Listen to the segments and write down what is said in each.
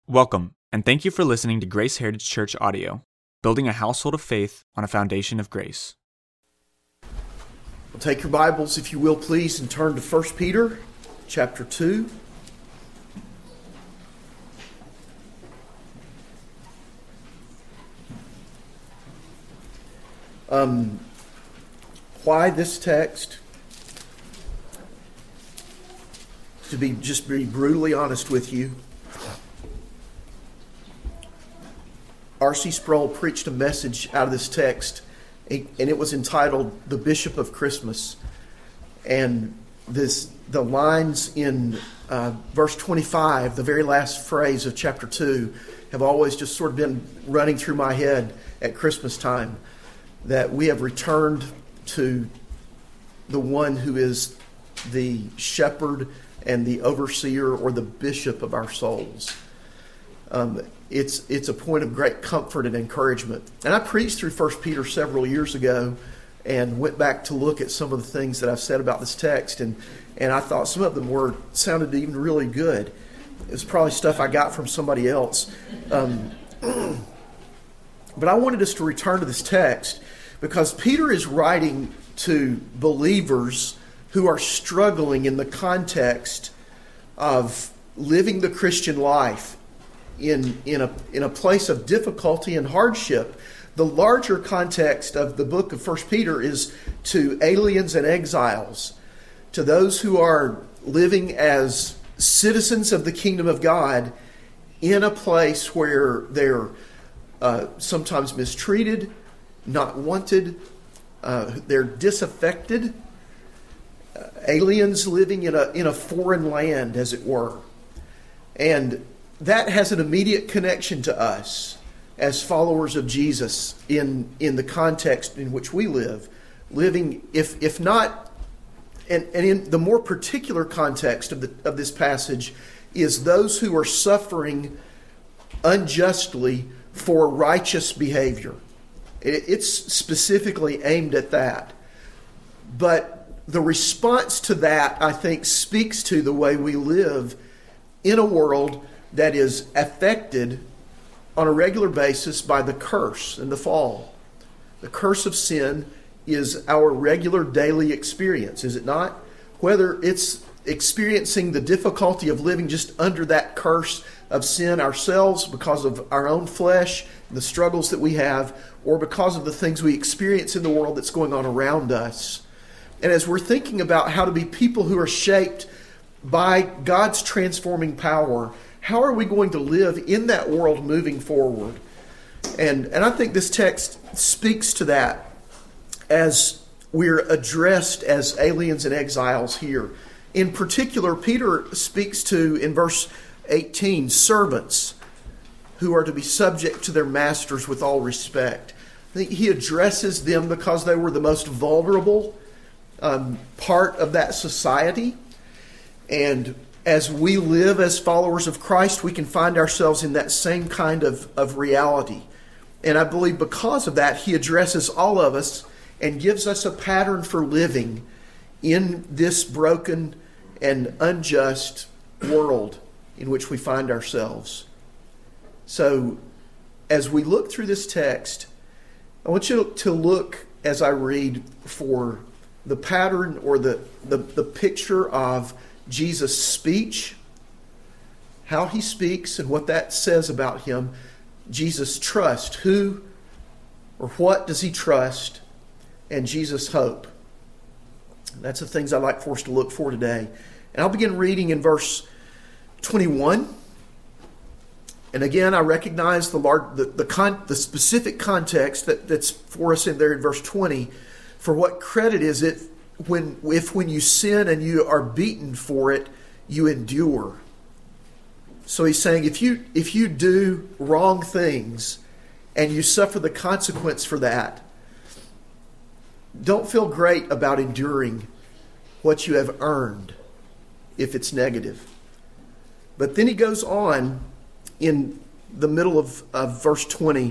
Welcome, and thank you for listening to Grace Heritage Church audio, building a household of faith on a foundation of grace. Well, take your Bibles, if you will, please, and turn to 1 Peter chapter 2. Why this text? To be brutally honest with you, R.C. Sproul preached a message out of this text, and it was entitled "The Bishop of Christmas." And the lines in verse 25, the very last phrase of chapter 2, have always just sort of been running through my head at Christmas time. That we have returned to the one who is the shepherd and the overseer or the bishop of our souls. It's a point of great comfort and encouragement. And I preached through 1 Peter several years ago and went back to look at some of the things that I've said about this text, and I thought some of them sounded even really good. It was probably stuff I got from somebody else. But I wanted us to return to this text because Peter is writing to believers who are struggling in the context of living the Christian life in a place of difficulty and hardship. The larger context of the book of 1 Peter is to aliens and exiles, to those who are living as citizens of the kingdom of God in a place where they're sometimes mistreated, not wanted, they're disaffected, aliens living in a foreign land, as it were. And that has an immediate connection to us as followers of Jesus in the context in which we live. Living, if not, and in the more particular context of this passage, is those who are suffering unjustly for righteous behavior. It's specifically aimed at that. But the response to that, I think, speaks to the way we live in a world that is affected on a regular basis by the curse and the fall. The curse of sin is our regular daily experience, is it not? Whether it's experiencing the difficulty of living just under that curse of sin ourselves because of our own flesh, the struggles that we have, or because of the things we experience in the world that's going on around us. And as we're thinking about how to be people who are shaped by God's transforming power, how are we going to live in that world moving forward? And I think this text speaks to that as we're addressed as aliens and exiles here. In particular, Peter speaks to, in verse 18, servants who are to be subject to their masters with all respect. I think he addresses them because they were the most vulnerable part of that society. And as we live as followers of Christ, we can find ourselves in that same kind of reality. And I believe because of that, he addresses all of us and gives us a pattern for living in this broken and unjust world in which we find ourselves. So, as we look through this text, I want you to look, as I read, for the pattern or the picture of Jesus' speech, how he speaks and what that says about him. Jesus' trust, who or what does he trust? And Jesus' hope. That's the things I'd like for us to look for today. And I'll begin reading in verse 21. And again, I recognize the specific context that's for us in there in verse 20. For what credit is it if when you sin and you are beaten for it, you endure? So he's saying if you do wrong things and you suffer the consequence for that, don't feel great about enduring what you have earned if it's negative. But then he goes on in the middle of verse 20.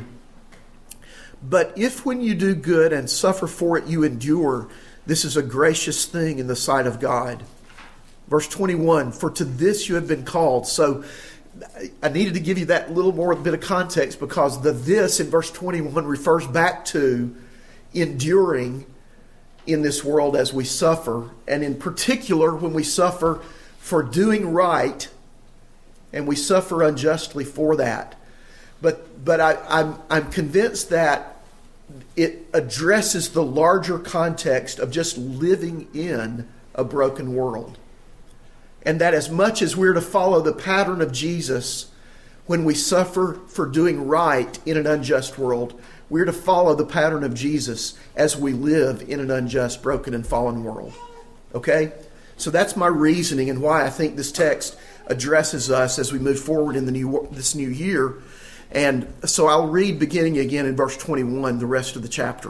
But if when you do good and suffer for it you endure, this is a gracious thing in the sight of God. Verse 21, for to this you have been called. So I needed to give you that little more bit of context because the this in verse 21 refers back to enduring in this world as we suffer, and in particular when we suffer for doing right and we suffer unjustly for that. But I'm convinced that it addresses the larger context of just living in a broken world. And that as much as we're to follow the pattern of Jesus when we suffer for doing right in an unjust world, we're to follow the pattern of Jesus as we live in an unjust, broken, and fallen world. Okay? So that's my reasoning and why I think this text addresses us as we move forward in this new year. And so I'll read beginning again in verse 21, the rest of the chapter.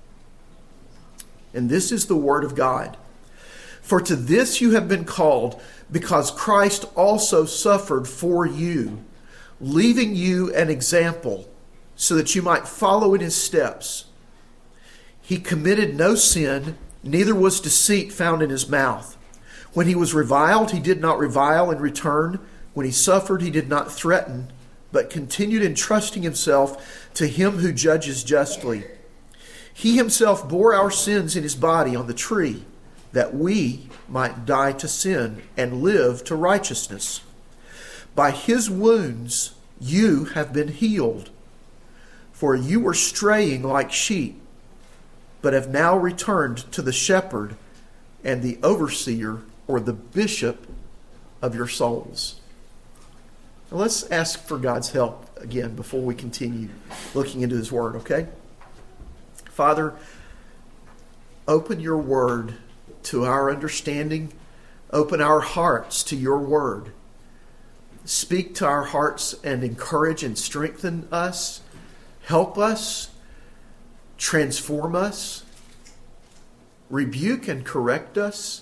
And this is the word of God. For to this you have been called, because Christ also suffered for you, leaving you an example, so that you might follow in his steps. He committed no sin, neither was deceit found in his mouth. When he was reviled, he did not revile in return. When he suffered, he did not threaten, but continued entrusting himself to him who judges justly. He himself bore our sins in his body on the tree, that we might die to sin and live to righteousness. By his wounds you have been healed. For you were straying like sheep, but have now returned to the shepherd and the overseer, or the bishop of your souls. Now let's ask for God's help again before we continue looking into his word, okay? Father, open your word to our understanding. Open our hearts to your word. Speak to our hearts and encourage and strengthen us. Help us. Transform us. Rebuke and correct us.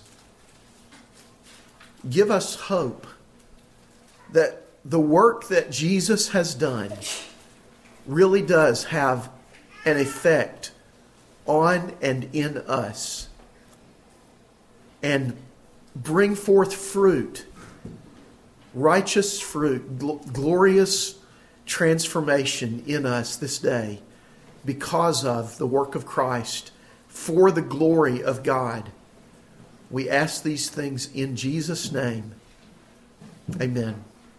Give us hope that the work that Jesus has done really does have an effect on and in us, and bring forth fruit, righteous fruit, glorious transformation in us this day because of the work of Christ for the glory of God. We ask these things in Jesus' name. Amen.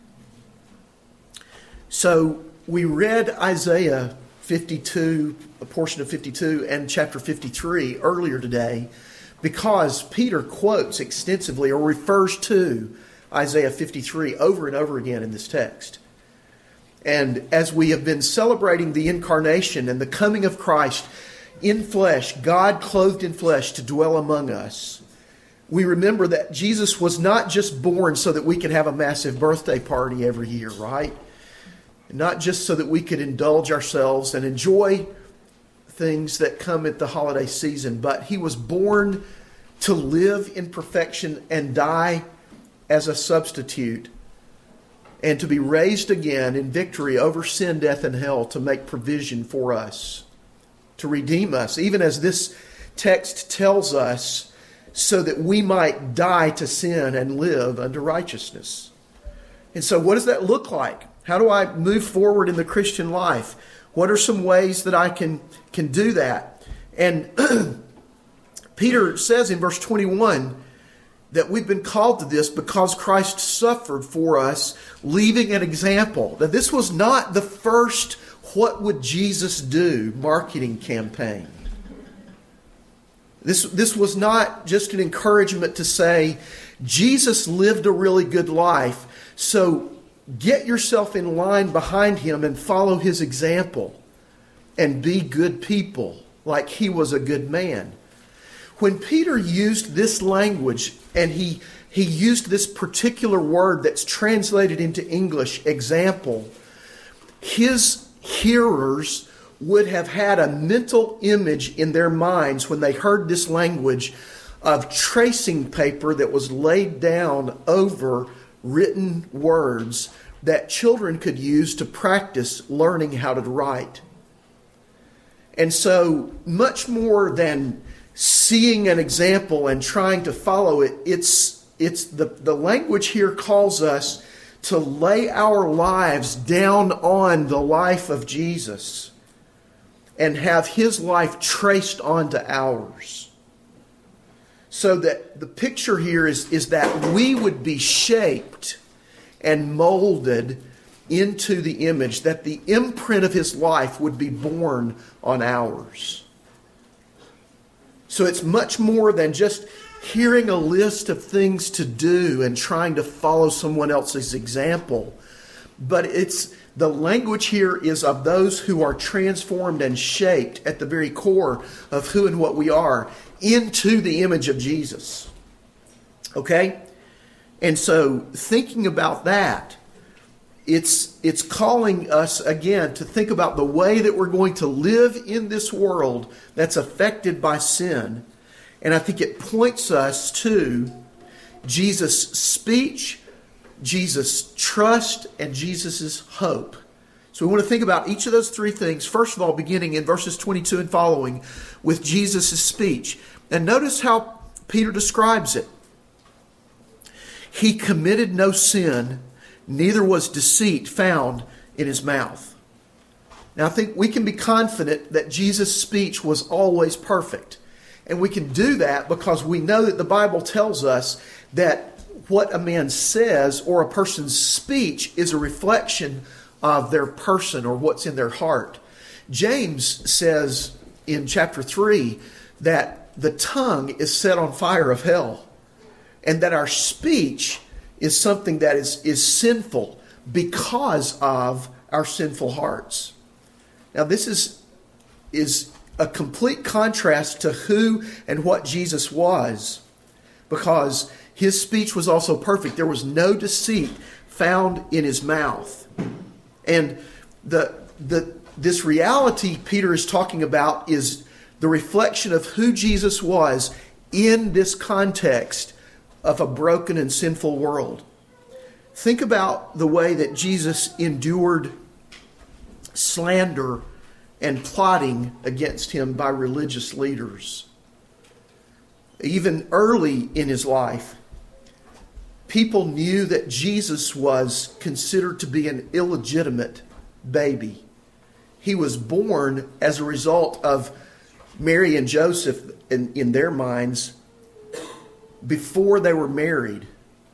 So we read Isaiah 52, a portion of 52, and chapter 53 earlier today because Peter quotes extensively or refers to Isaiah 53 over and over again in this text. And as we have been celebrating the incarnation and the coming of Christ in flesh, God clothed in flesh to dwell among us, we remember that Jesus was not just born so that we could have a massive birthday party every year, right? Not just so that we could indulge ourselves and enjoy things that come at the holiday season, but he was born to live in perfection and die as a substitute, and to be raised again in victory over sin, death, and hell, to make provision for us, to redeem us, even as this text tells us, so that we might die to sin and live unto righteousness. And so what does that look like? How do I move forward in the Christian life? What are some ways that I can do that? And Peter says in verse 21 that we've been called to this because Christ suffered for us, leaving an example. That this was not the first "what would Jesus do" marketing campaign. This was not just an encouragement to say, Jesus lived a really good life, so get yourself in line behind him and follow his example and be good people like he was a good man. When Peter used this language, and he used this particular word that's translated into English, example, his hearers would have had a mental image in their minds when they heard this language of tracing paper that was laid down over written words that children could use to practice learning how to write. And so, much more than seeing an example and trying to follow it, it's the language here calls us to lay our lives down on the life of Jesus and have His life traced onto ours. So that the picture here is that we would be shaped and molded into the image, that the imprint of His life would be born on ours. So it's much more than just hearing a list of things to do and trying to follow someone else's example. But the language here is of those who are transformed and shaped at the very core of who and what we are into the image of Jesus. Okay? And so thinking about that, it's calling us again to think about the way that we're going to live in this world that's affected by sin. And I think it points us to Jesus' speech, Jesus' trust, and Jesus' hope. So we want to think about each of those three things. First of all, beginning in verses 22 and following with Jesus' speech. And notice how Peter describes it. He committed no sin, neither was deceit found in His mouth. Now I think we can be confident that Jesus' speech was always perfect. And we can do that because we know that the Bible tells us that what a man says or a person's speech is a reflection of their person or what's in their heart. James says in chapter 3 that the tongue is set on fire of hell, and that our speech is something that is sinful because of our sinful hearts. Now this is a complete contrast to who and what Jesus was, because His speech was also perfect. There was no deceit found in His mouth. And this reality Peter is talking about is the reflection of who Jesus was in this context of a broken and sinful world. Think about the way that Jesus endured slander and plotting against Him by religious leaders. Even early in His life, people knew that Jesus was considered to be an illegitimate baby. He was born as a result of Mary and Joseph, in their minds, before they were married.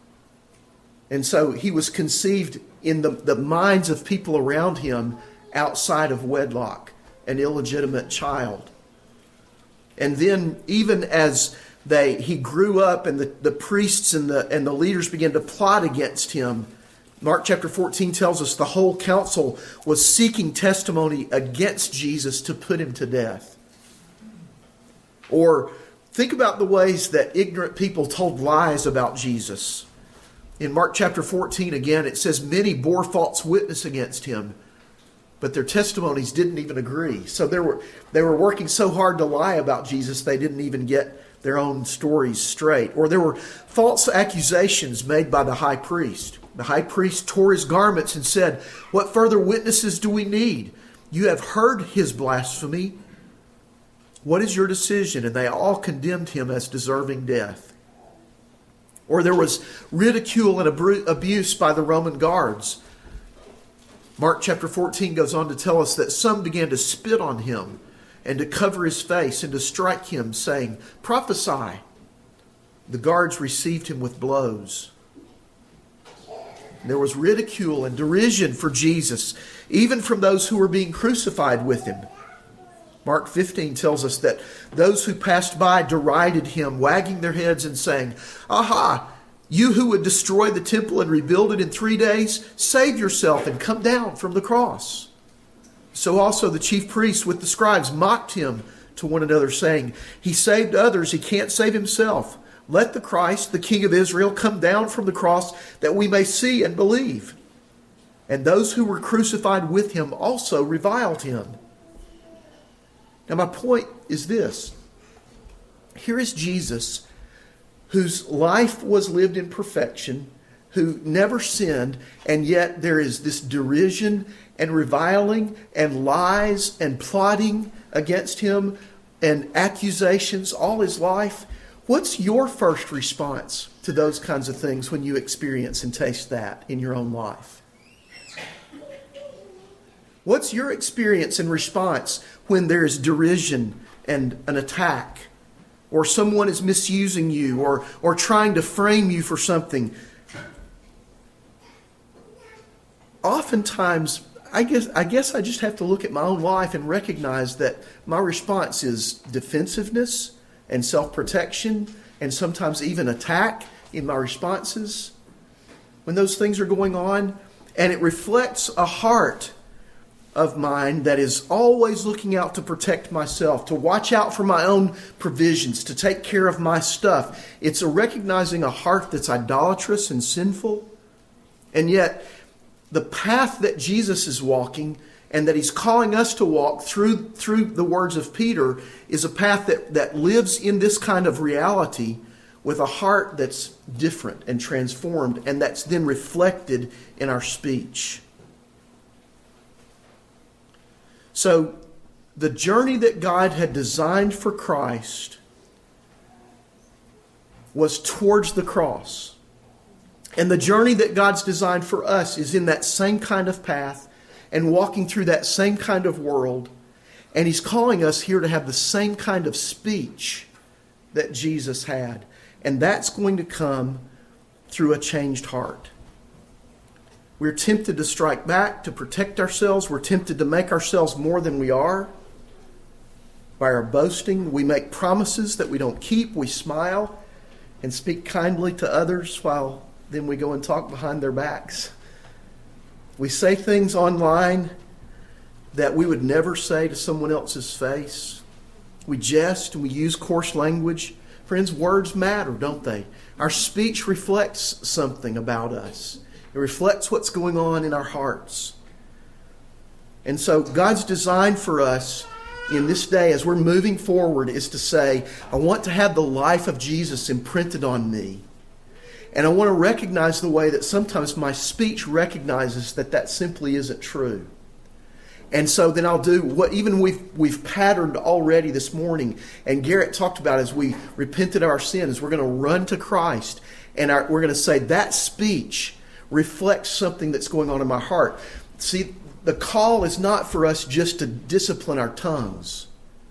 And so He was conceived in the minds of people around Him outside of wedlock, an illegitimate child. And then even as he grew up and the priests and the leaders began to plot against Him, Mark chapter 14 tells us the whole council was seeking testimony against Jesus to put Him to death. Or think about the ways that ignorant people told lies about Jesus. In Mark chapter 14 again, it says many bore false witness against Him, but their testimonies didn't even agree. So they were working so hard to lie about Jesus, they didn't even get their own stories straight. Or there were false accusations made by the high priest. The high priest tore his garments and said, "What further witnesses do we need? You have heard his blasphemy. What is your decision?" And they all condemned Him as deserving death. Or there was ridicule and abuse by the Roman guards. Mark chapter 14 goes on to tell us that some began to spit on Him and to cover His face and to strike Him, saying, "Prophesy." The guards received Him with blows. There was ridicule and derision for Jesus, even from those who were being crucified with Him. Mark 15 tells us that those who passed by derided Him, wagging their heads and saying, "Aha! You who would destroy the temple and rebuild it in 3 days, save yourself and come down from the cross." So also the chief priests with the scribes mocked Him to one another, saying, "He saved others, He can't save Himself. Let the Christ, the King of Israel, come down from the cross that we may see and believe." And those who were crucified with Him also reviled Him. Now my point is this. Here is Jesus, whose life was lived in perfection, who never sinned, and yet there is this derision and reviling and lies and plotting against Him and accusations all His life. What's your first response to those kinds of things when you experience and taste that in your own life? What's your experience and response when there is derision and an attack, or someone is misusing you or trying to frame you for something? Oftentimes, I guess I just have to look at my own life and recognize that my response is defensiveness and self-protection, and sometimes even attack in my responses when those things are going on. And it reflects a heart of mine that is always looking out to protect myself, to watch out for my own provisions, to take care of my stuff. It's a recognizing a heart that's idolatrous and sinful. And yet, the path that Jesus is walking and that He's calling us to walk through the words of Peter is a path that lives in this kind of reality with a heart that's different and transformed, and that's then reflected in our speech. So, the journey that God had designed for Christ was towards the cross. And the journey that God's designed for us is in that same kind of path and walking through that same kind of world. And He's calling us here to have the same kind of speech that Jesus had. And that's going to come through a changed heart. We're tempted to strike back, to protect ourselves. We're tempted to make ourselves more than we are. By our boasting, we make promises that we don't keep. We smile and speak kindly to others while then we go and talk behind their backs. We say things online that we would never say to someone else's face. We jest and we use coarse language. Friends, words matter, don't they? Our speech reflects something about us. It reflects what's going on in our hearts. And so God's design for us in this day as we're moving forward is to say, I want to have the life of Jesus imprinted on me. And I want to recognize the way that sometimes my speech recognizes that simply isn't true. And so then I'll do what even we've patterned already this morning, and Garrett talked about as we repented of our sins, we're going to run to Christ, and we're going to say that speech reflects something that's going on in my heart. See, the call is not for us just to discipline our tongues.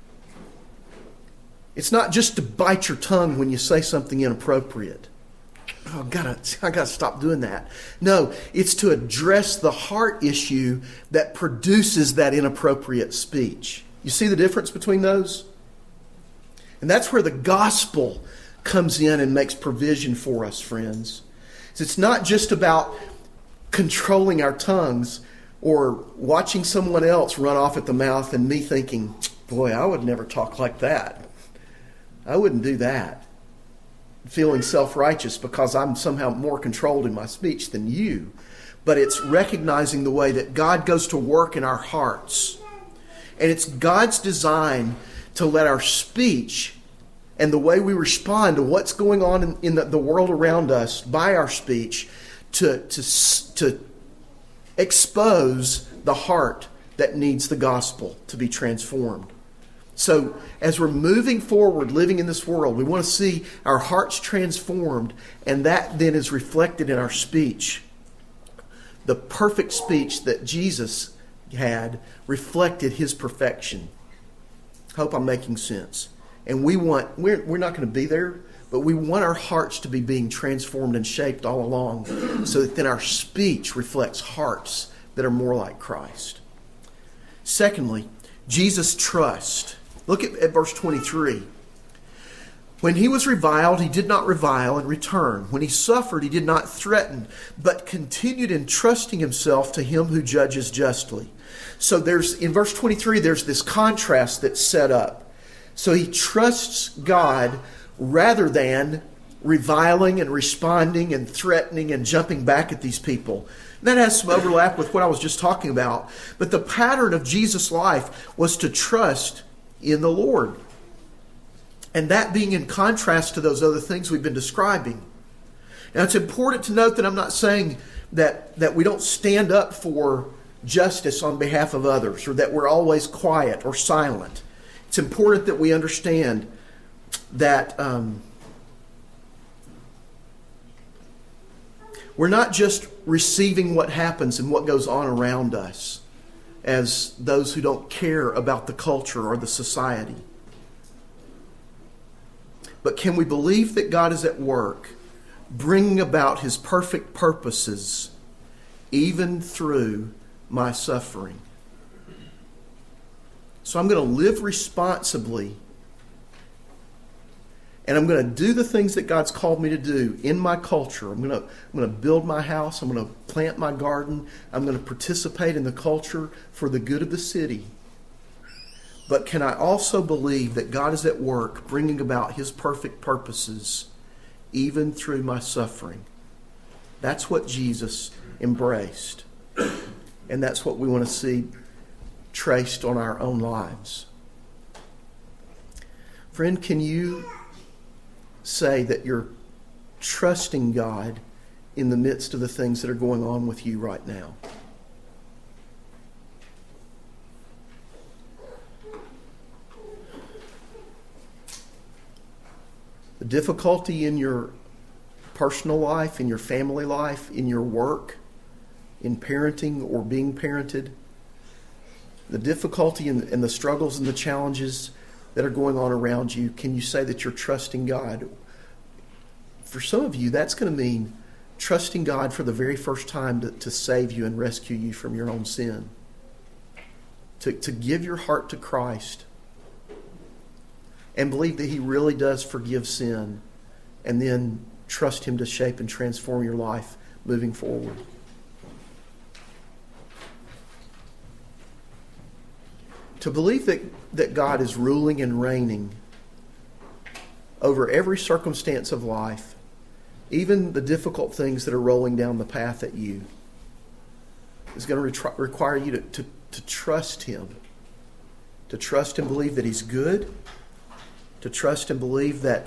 It's not just to bite your tongue when you say something inappropriate. Oh, I gotta stop doing that. No, it's to address the heart issue that produces that inappropriate speech. You see the difference between those? And that's where the gospel comes in and makes provision for us, friends. So it's not just about controlling our tongues or watching someone else run off at the mouth and me thinking, boy, I would never talk like that. I wouldn't do that. Feeling self-righteous because I'm somehow more controlled in my speech than you. But it's recognizing the way that God goes to work in our hearts. And it's God's design to let our speech and the way we respond to what's going on in the world around us by our speech to expose the heart that needs the gospel to be transformed. So as we're moving forward, living in this world, we want to see our hearts transformed, and that then is reflected in our speech. The perfect speech that Jesus had reflected His perfection. Hope I'm making sense. And we're not going to be there, but we want our hearts to be being transformed and shaped all along so that then our speech reflects hearts that are more like Christ. Secondly, Jesus' trust. Look at verse 23. When He was reviled, He did not revile in return. When He suffered, He did not threaten, but continued entrusting Himself to Him who judges justly. So in verse 23, there's this contrast that's set up. So He trusts God rather than reviling and responding and threatening and jumping back at these people. That has some overlap with what I was just talking about. But the pattern of Jesus' life was to trust in the Lord. And that being in contrast to those other things we've been describing. Now it's important to note that I'm not saying that we don't stand up for justice on behalf of others, or that we're always quiet or silent. It's important that we understand that We're not just receiving what happens and what goes on around us as those who don't care about the culture or the society. But can we believe that God is at work, bringing about His perfect purposes, even through my suffering? So I'm going to live responsibly, and I'm going to do the things that God's called me to do in my culture. I'm going to build my house. I'm going to plant my garden. I'm going to participate in the culture for the good of the city. But can I also believe that God is at work bringing about His perfect purposes even through my suffering? That's what Jesus embraced. And that's what we want to see traced on our own lives. Friend, can you say that you're trusting God in the midst of the things that are going on with you right now? The difficulty in your personal life, in your family life, in your work, in parenting or being parented, the difficulty and the struggles and the challenges that are going on around you, can you say that you're trusting God? For some of you, that's going to mean trusting God for the very first time to save you and rescue you from your own sin. To give your heart to Christ and believe that He really does forgive sin, and then trust Him to shape and transform your life moving forward. To believe that God is ruling and reigning over every circumstance of life, even the difficult things that are rolling down the path at you, is going to require you to trust Him. To trust and believe that He's good. To trust and believe that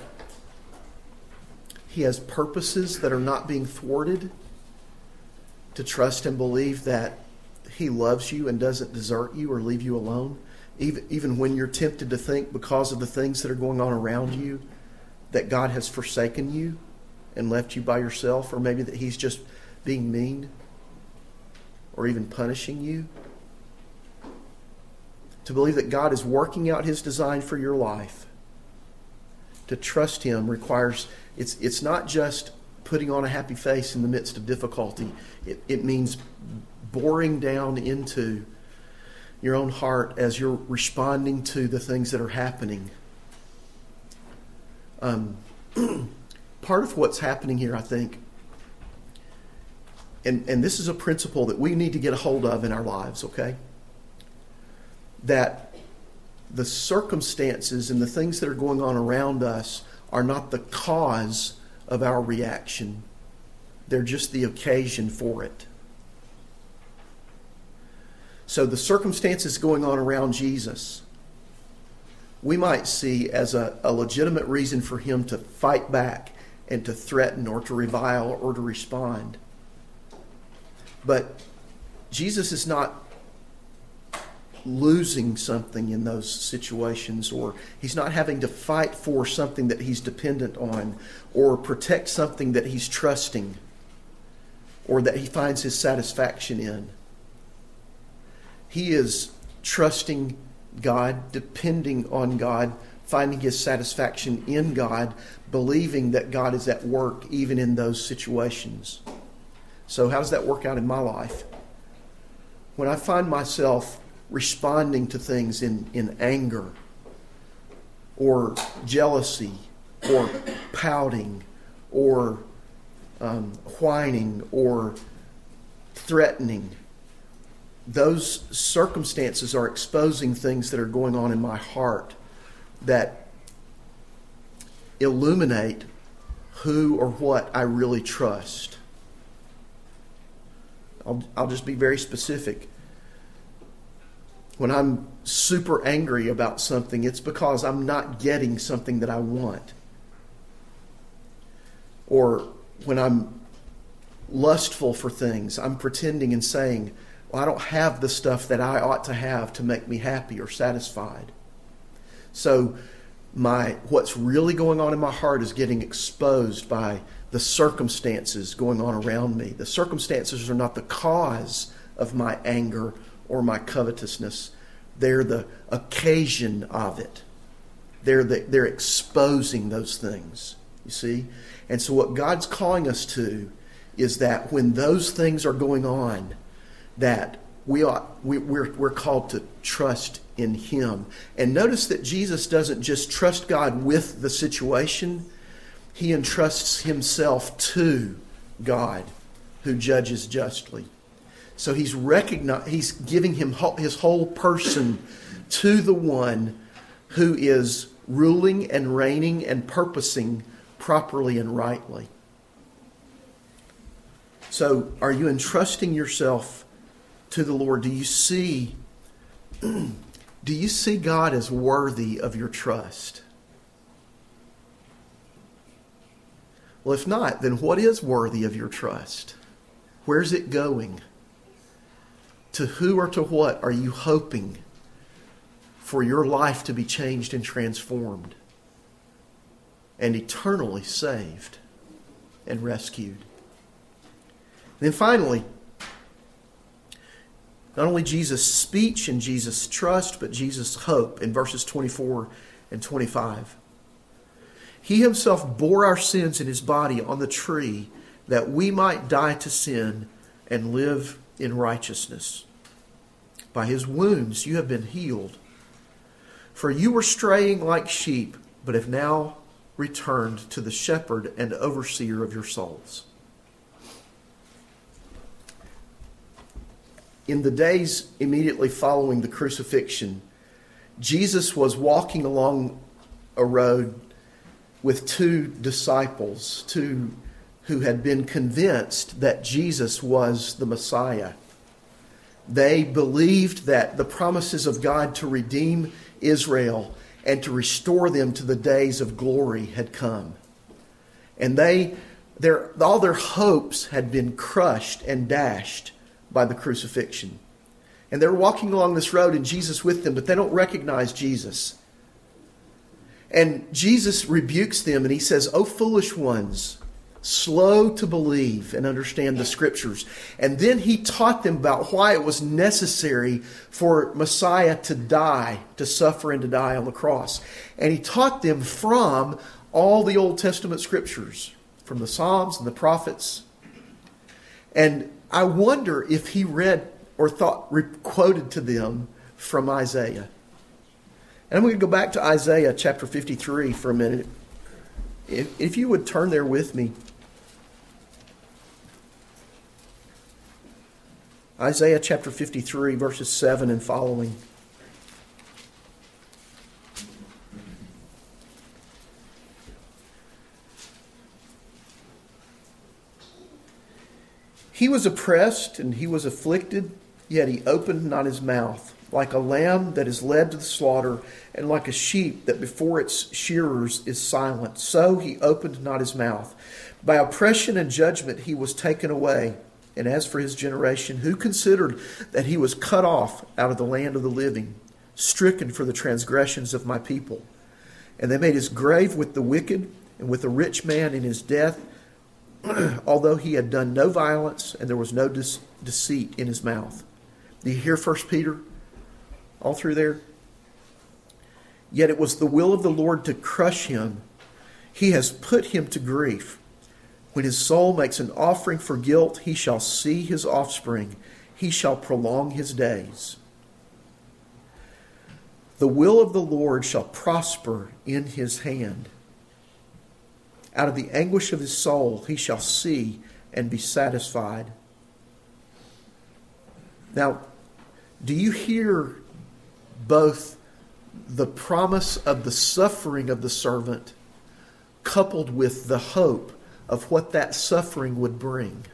He has purposes that are not being thwarted. To trust and believe that He loves you and doesn't desert you or leave you alone. Even when you're tempted to think, because of the things that are going on around you, that God has forsaken you and left you by yourself, or maybe that He's just being mean or even punishing you. To believe that God is working out His design for your life. To trust Him requires, it's not just putting on a happy face in the midst of difficulty. It means boring down into your own heart as you're responding to the things that are happening. Part of what's happening here, I think, and this is a principle that we need to get a hold of in our lives, okay? That the circumstances and the things that are going on around us are not the cause of our reaction. They're just the occasion for it. So the circumstances going on around Jesus, we might see as a legitimate reason for Him to fight back and to threaten or to revile or to respond. But Jesus is not losing something in those situations, or He's not having to fight for something that He's dependent on, or protect something that He's trusting, or that He finds His satisfaction in. He is trusting God, depending on God, finding His satisfaction in God, believing that God is at work even in those situations. So how does that work out in my life? When I find myself responding to things in anger or jealousy or pouting or whining or threatening, those circumstances are exposing things that are going on in my heart that illuminate who or what I really trust. I'll just be very specific. When I'm super angry about something, it's because I'm not getting something that I want. Or when I'm lustful for things, I'm pretending and saying, well, I don't have the stuff that I ought to have to make me happy or satisfied. So what's really going on in my heart is getting exposed by the circumstances going on around me. The circumstances are not the cause of my anger or my covetousness. They're the occasion of it. They're exposing those things, you see? And so what God's calling us to is that when those things are going on, that we're called to trust in Him. And notice that Jesus doesn't just trust God with the situation. He entrusts Himself to God, who judges justly. So He's giving His whole person to the one who is ruling and reigning and purposing properly and rightly. So, are you entrusting yourself to the Lord? Do you see God as worthy of your trust? Well, if not, then what is worthy of your trust? Where's it going? To who or to what are you hoping for your life to be changed and transformed and eternally saved and rescued? And then finally, not only Jesus' speech and Jesus' trust, but Jesus' hope in verses 24 and 25. He Himself bore our sins in His body on the tree that we might die to sin and live in righteousness. By His wounds you have been healed. For you were straying like sheep, but have now returned to the shepherd and overseer of your souls. In the days immediately following the crucifixion, Jesus was walking along a road with two disciples, who had been convinced that Jesus was the Messiah. They believed that the promises of God to redeem Israel and to restore them to the days of glory had come. And all their hopes had been crushed and dashed by the crucifixion. And they're walking along this road and Jesus with them, but they don't recognize Jesus. And Jesus rebukes them and He says, "O foolish ones, slow to believe and understand the Scriptures." And then He taught them about why it was necessary for Messiah to die, to suffer and to die on the cross. And He taught them from all the Old Testament Scriptures, from the Psalms and the prophets. And I wonder if He read or quoted to them from Isaiah. And I'm going to go back to Isaiah chapter 53 for a minute. If you would turn there with me. Isaiah chapter 53, verses 7 and following. He was oppressed and He was afflicted, yet He opened not His mouth. Like a lamb that is led to the slaughter, and like a sheep that before its shearers is silent, so He opened not His mouth. By oppression and judgment He was taken away. And as for His generation, who considered that He was cut off out of the land of the living, stricken for the transgressions of my people? And they made His grave with the wicked and with the rich man in his death, although he had done no violence and there was no deceit in his mouth. Do you hear 1 Peter all through there? Yet it was the will of the Lord to crush him. He has put him to grief. When his soul makes an offering for guilt, he shall see his offspring. He shall prolong his days. The will of the Lord shall prosper in his hand. Out of the anguish of his soul he shall see and be satisfied. Now, do you hear both the promise of the suffering of the servant coupled with the hope of what that suffering would bring?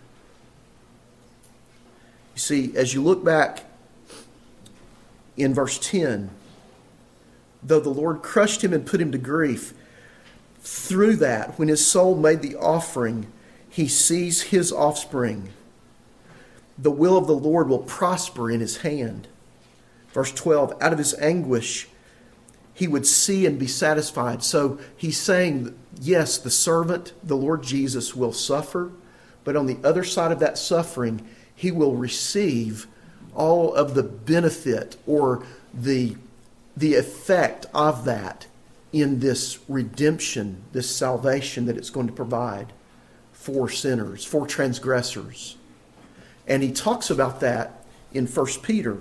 You see, as you look back in verse 10, though the Lord crushed him and put him to grief, through that, when his soul made the offering, he sees his offspring. The will of the Lord will prosper in his hand. Verse 12, out of his anguish he would see and be satisfied. So he's saying, yes, the servant, the Lord Jesus, will suffer, but on the other side of that suffering, he will receive all of the benefit or the effect of that in this redemption, this salvation that it's going to provide for sinners, for transgressors. And he talks about that in 1 Peter.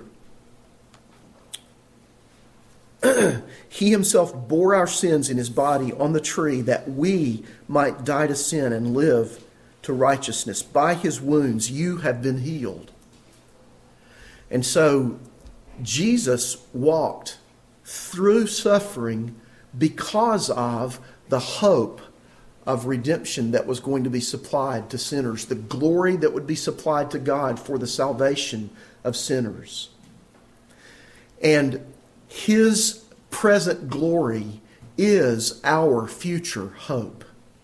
He himself bore our sins in his body on the tree that we might die to sin and live to righteousness. By his wounds you have been healed. And so Jesus walked through suffering because of the hope of redemption that was going to be supplied to sinners, the glory that would be supplied to God for the salvation of sinners. And his present glory is our future hope.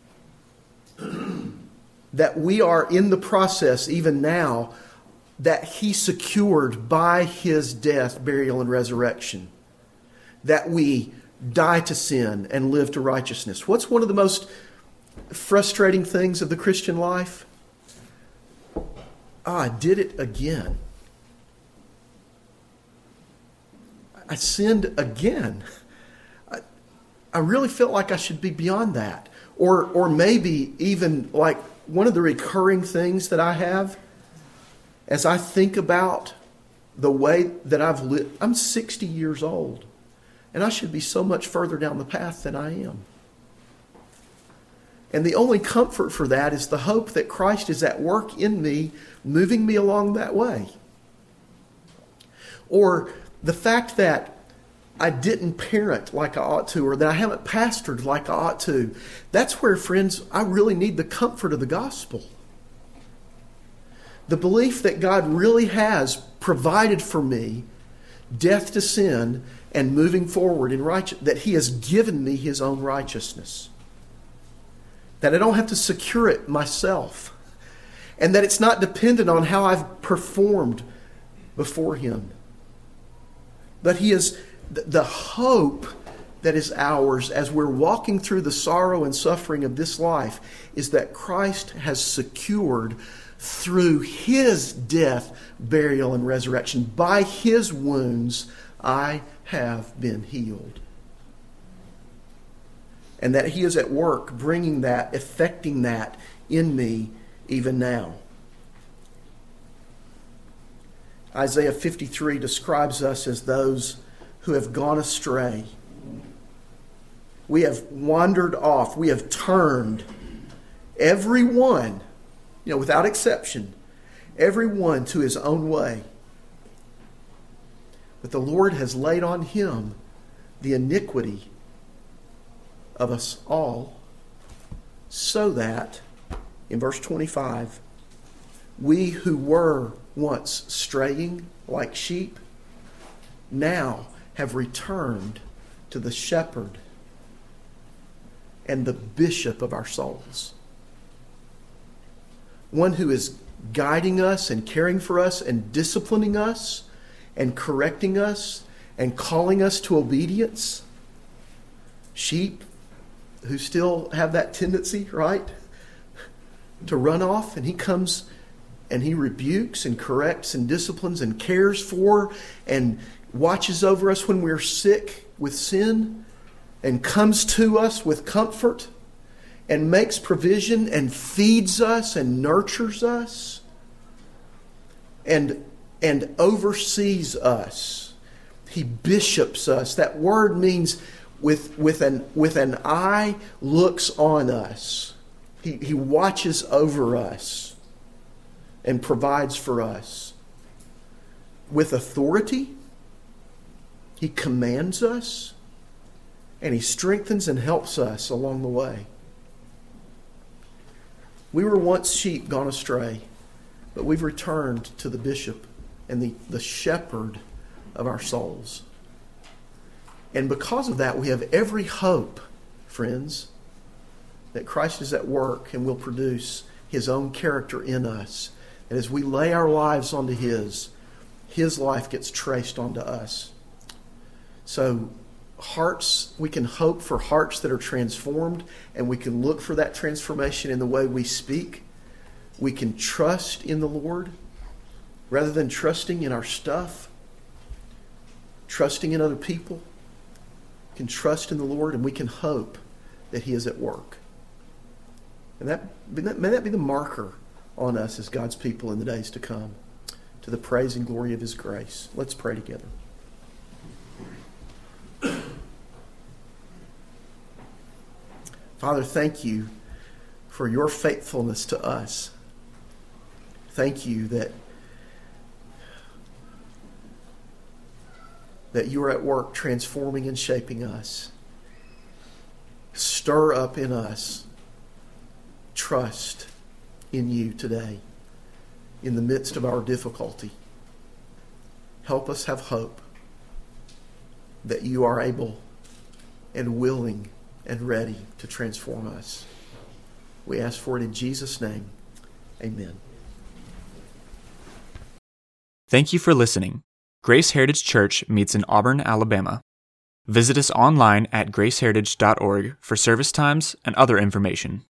That we are in the process even now that he secured by his death, burial, and resurrection. That we die to sin and live to righteousness. What's one of the most frustrating things of the Christian life? I did it again. I sinned again. I really felt like I should be beyond that. Or maybe even like one of the recurring things that I have as I think about the way that I've lived. I'm 60 years old, and I should be so much further down the path than I am. And the only comfort for that is the hope that Christ is at work in me, moving me along that way. Or the fact that I didn't parent like I ought to, or that I haven't pastored like I ought to. That's where, friends, I really need the comfort of the gospel. The belief that God really has provided for me death to sin and moving forward in righteousness, that he has given me his own righteousness. That I don't have to secure it myself. And that it's not dependent on how I've performed before him. But he is the hope that is ours as we're walking through the sorrow and suffering of this life is that Christ has secured through his death, burial, and resurrection. By his wounds, I have been healed. And that he is at work bringing that, effecting that in me even now. Isaiah 53 describes us as those who have gone astray. We have wandered off. We have turned. Everyone, without exception, everyone to his own way. But the Lord has laid on him the iniquity of us all, so that, in verse 25, we who were once straying like sheep now have returned to the shepherd and the bishop of our souls. One who is guiding us and caring for us and disciplining us and correcting us and calling us to obedience. Sheep who still have that tendency, right, to run off, and he comes and he rebukes and corrects and disciplines and cares for and watches over us when we're sick with sin and comes to us with comfort and makes provision and feeds us and nurtures us and oversees us. He bishops us. That word means with an eye looks on us. He watches over us and provides for us. With authority, he commands us, and he strengthens and helps us along the way. We were once sheep gone astray, but we've returned to the bishop and the shepherd of our souls. And because of that, we have every hope, friends, that Christ is at work and will produce his own character in us. And as we lay our lives onto his life gets traced onto us. So we can hope for hearts that are transformed, and we can look for that transformation in the way we speak. We can trust in the Lord rather than trusting in our stuff, trusting in other people. We can trust in the Lord, and we can hope that He is at work. And may that be the marker on us as God's people in the days to come, to the praise and glory of His grace. Let's pray together. Father, thank you for your faithfulness to us. Thank you that you are at work transforming and shaping us. Stir up in us trust in you today in the midst of our difficulty. Help us have hope that you are able and willing and ready to transform us. We ask for it in Jesus' name. Amen. Thank you for listening. Grace Heritage Church meets in Auburn, Alabama. Visit us online at graceheritage.org for service times and other information.